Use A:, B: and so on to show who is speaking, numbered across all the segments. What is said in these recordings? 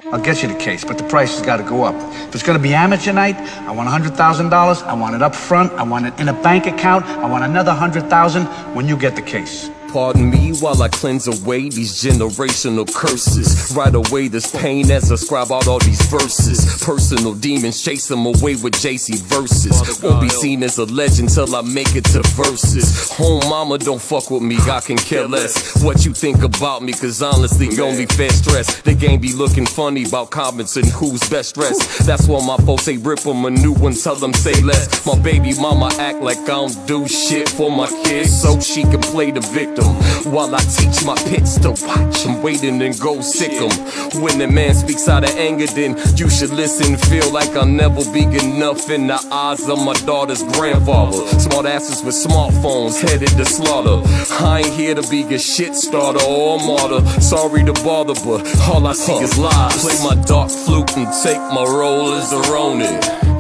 A: I'll get you the case, but the price has got to go up. If it's going to be amateur night, I want $100,000. I want it up front. I want it in a bank account. I want another $100,000 when you get the case.
B: Pardon me while I cleanse away these generational curses. Right away this pain as I scribe out all these verses. Personal demons chase them away with JC verses. Won't be seen as a legend till I make it to verses. Home mama, don't fuck with me, I can care less what you think about me, cause honestly you only fed stress. The game be looking funny about comments and who's best dressed. That's why my folks say rip them a new one, tell them say less. My baby mama act like I don't do shit for my kids so she can play the victim. While I teach my pits to watch, I'm waiting and go sick 'em. When the man speaks out of anger, then you should listen. Feel like I'll never be enough in the eyes of my daughter's grandfather. Smart asses with smartphones headed to slaughter. I ain't here to be a shit starter or a martyr. Sorry to bother, but all I see is lies. Play my dark flute and take my role as a Ronin.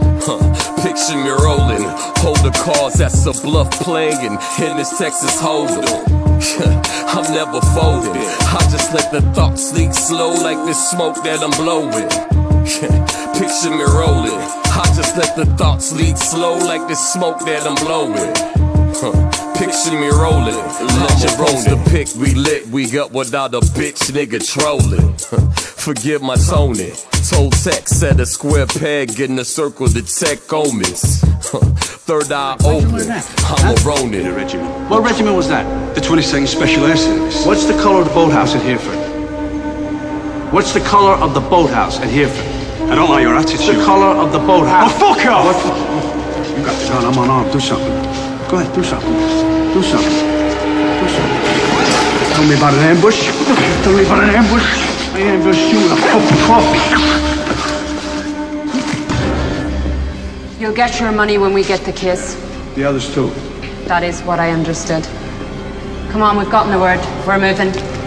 B: Picture me rolling, hold the cards, that's a bluff playing in this Texas Hold'em. I'm never folding, I just let the thoughts leak slow like this smoke that I'm blowing. Picture me rolling, I just let the thoughts leak slow like this smoke that I'm blowing. Picture me rolling, let your bros the pick, we lit, we up without a bitch nigga trolling. Forgive my toning, told tech, set a square peg in a circle to tech omens. Third eye open, I'm a Ronin.
A: What regiment was that?
C: The 22nd Special Air Service.
A: What's the color of the boathouse at Hereford? What's the color of the boathouse at Hereford?
C: I don't like your attitude.
A: The color of the boathouse.
C: Oh, fuck off!
A: You got the gun, I'm unarmed, do something. Go ahead, do something. Do something. Do something. Tell me about an ambush. Tell me about an ambush. I ambushed you with a cup of coffee.
D: You'll get your money when we get the kiss.
A: The others too.
D: That is what I understood. Come on, we've gotten the word. We're moving.